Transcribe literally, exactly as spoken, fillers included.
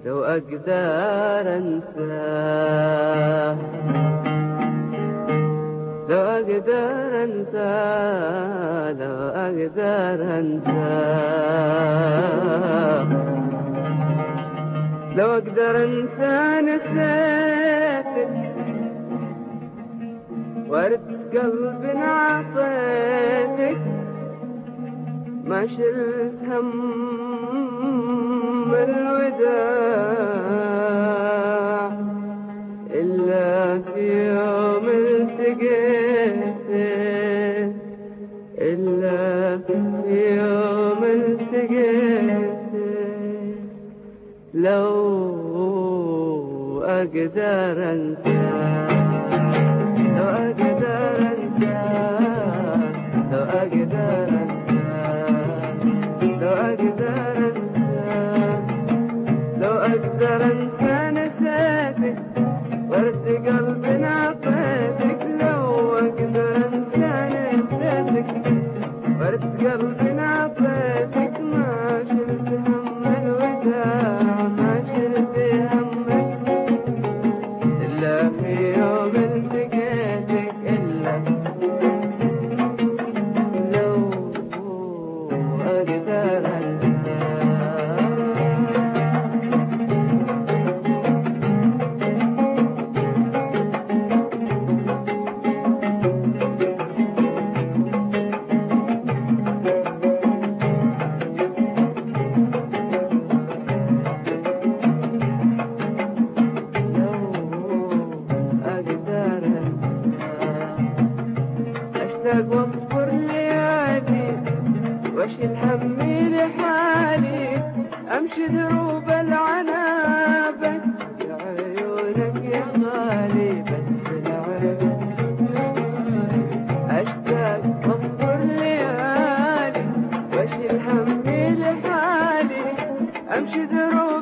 لو أقدر أنساه، لو أقدر أنساه، لو أقدر أنساه، لو أقدر أنسى نسيتك ورد قلبي عطيتك، ما شلت هم الوداع إلا في يوم التقيتك، إلا في يوم التقيتك. لو أقدر أنساك، لو أقدر أنساك، لو أقدر أنساك، لو أقدر أنساك، لو أقدر أنسى نسيتك ورد قلبي عطيتك، لو أقدر أنسى نسيتك ورد قلبي عطيتك، ما شلت هم الوداع، ما شلت همك إلا في يوم التقيتك، إلا لو أقدر أشتاق واصبر ليالي واشيل همي لحالي، امشي دروب العنابة بعيونك يا غالي، بس العين اشتاق واصبر ليالي واشيل همي لحالي، امشي دروب